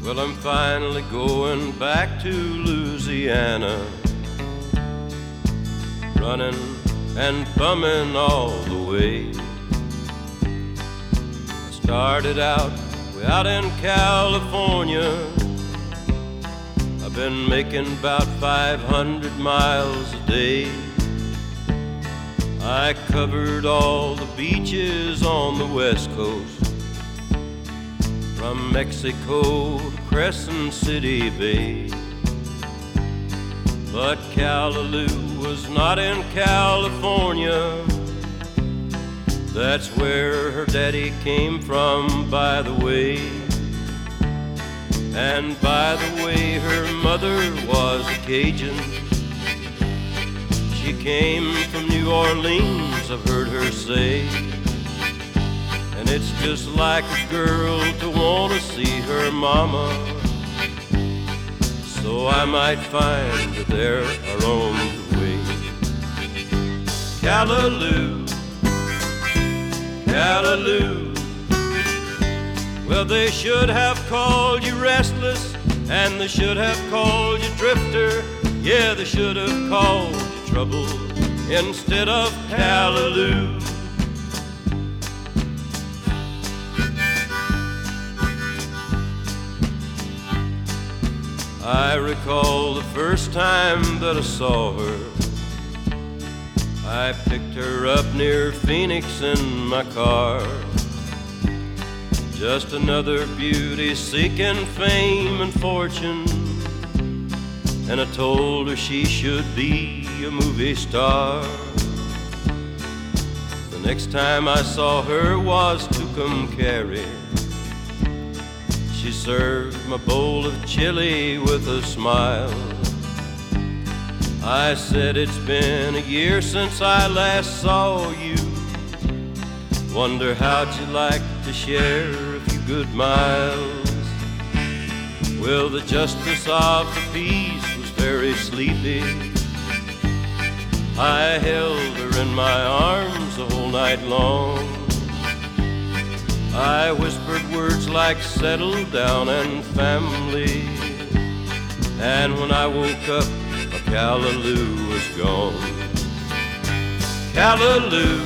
Well, I'm finally going back to Louisiana, running and bumming all the way. I started out way out in California. I've been making about 500 miles a day. I covered all the beaches on the West Coast, from Mexico to Crescent City Bay. But Callaloo was not in California. That's where her daddy came from, by the way. And by the way, her mother was a Cajun. She came from New Orleans, I've heard her say. And it's just like a girl to want to see her mama. So I might find that they're on the way. Callaloo, Callaloo. Well, they should have called you restless, and they should have called you drifter. Yeah, they should have called you trouble instead of Callaloo. I recall the first time that I saw her. I picked her up near Phoenix in my car. Just another beauty seeking fame and fortune. And I told her she should be a movie star. The next time I saw her was Tucumcari. She served my bowl of chili with a smile. I said, it's been a year since I last saw you. Wonder how'd you like to share a few good miles? Well, the justice of the peace was very sleepy. I held her in my arms the whole night long. I whispered words like settle down and family. And when I woke up, Callaloo was gone. Callaloo,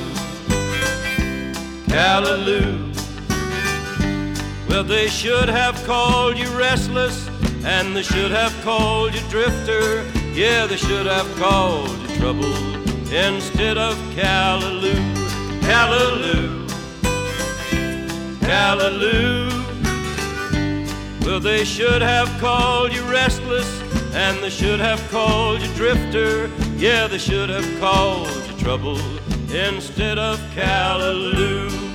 Callaloo. Well, they should have called you restless, and they should have called you drifter. Yeah, they should have called you trouble instead of Callaloo. Callaloo, Callaloo. Well, they should have called you restless, and they should have called you drifter. Yeah, they should have called you trouble instead of Callaloo.